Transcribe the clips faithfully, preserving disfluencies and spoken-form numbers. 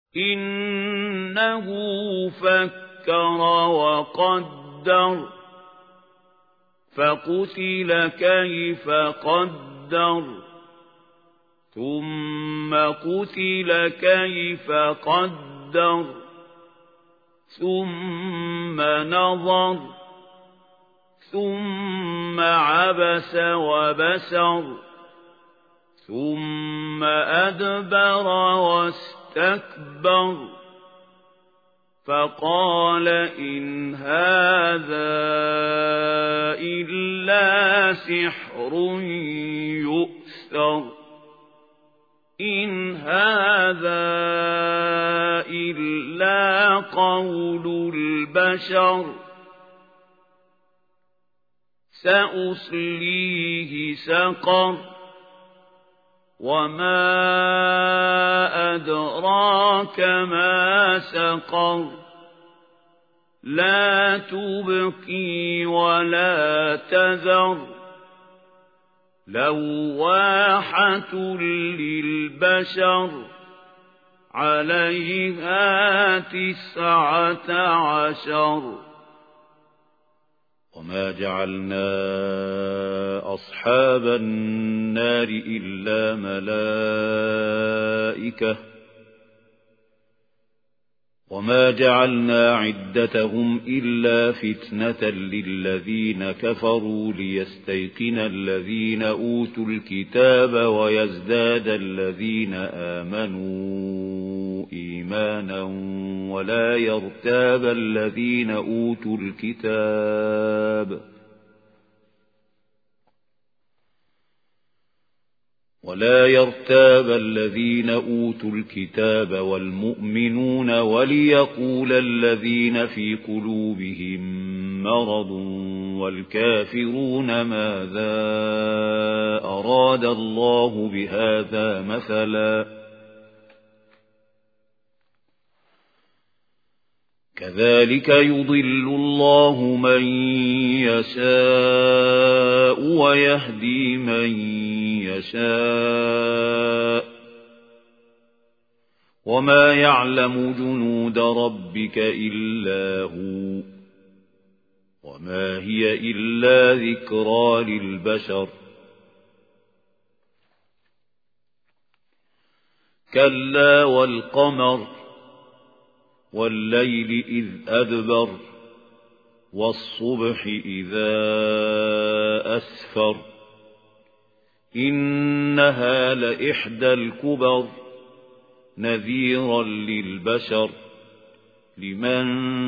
إِنَّهُ فَكَّرَ وَقَدَّرَ فَقُتِلَ كَيْفَ قَدَّرَ ثُمَّ قُتِلَ كَيْفَ قَدَّرَ ثُمَّ نَظَرَ ثُمَّ عَبَسَ وَبَسَرَ ثُمَّ أَدْبَرَ وَاسْتَكْبَرَ فَقَالَ إِنْ هَذَا إِلَّا سِحْرٌ يُؤْثَرُ إِنْ هَذَا إِلَّا قَوْلُ الْبَشَرِ سَأُصْلِيهِ سَقَرَ وَمَا أَدْرَاكَ مَا سَقَرُ لَا تُبْقِي وَلَا تَذَرُ لَوَّاحَةٌ لِلْبَشَرِ عَلَيْهَا تِسْعَةَ عَشَرَ وَمَا جَعَلْنَا أَصْحَابَ النَّارِ إِلَّا مَلَائِكَةً وَمَا جَعَلْنَا عِدَّتَهُمْ إِلَّا فِتْنَةً لِلَّذِينَ كَفَرُوا لِيَسْتَيْقِنَ الَّذِينَ أُوتُوا الْكِتَابَ وَيَزْدَادَ الَّذِينَ آمَنُوا إِيمَانًا وَلَا يَرْتَابَ الَّذِينَ أُوتُوا الْكِتَابَ ولا يرتاب الذين أوتوا الكتاب والمؤمنون وليقول الذين في قلوبهم مرض والكافرون ماذا أراد الله بهذا مثلا كذلك يضل الله من يشاء ويهدي من يشاء وما يعلم جنود ربك إلا هو وما هي إلا ذكرى للبشر كلا والقمر والليل إذ أدبر والصبح إذا أسفر إنها لإحدى الكبر نذيرا للبشر لمن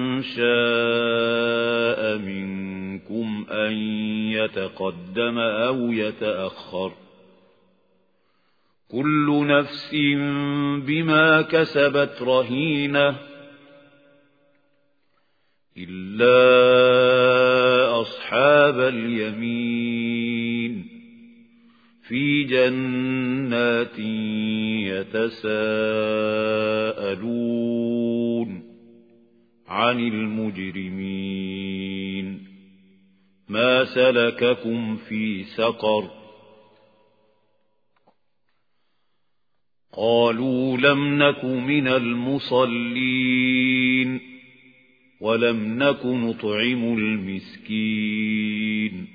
شاء منكم أن يتقدم أو يتأخر كل نفس بما كسبت رهينة إلا أصحاب اليمين في جنات يتساءلون عن المجرمين ما سلككم في سقر قالوا لم نك من المصلين ولم نك نطعم المسكين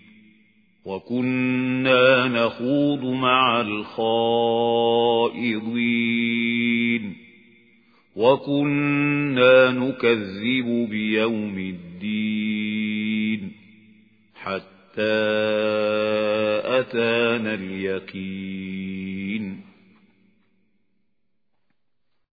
وكنا نخوض مع الخائضين وكنا نكذب بيوم الدين حتى أتانا اليقين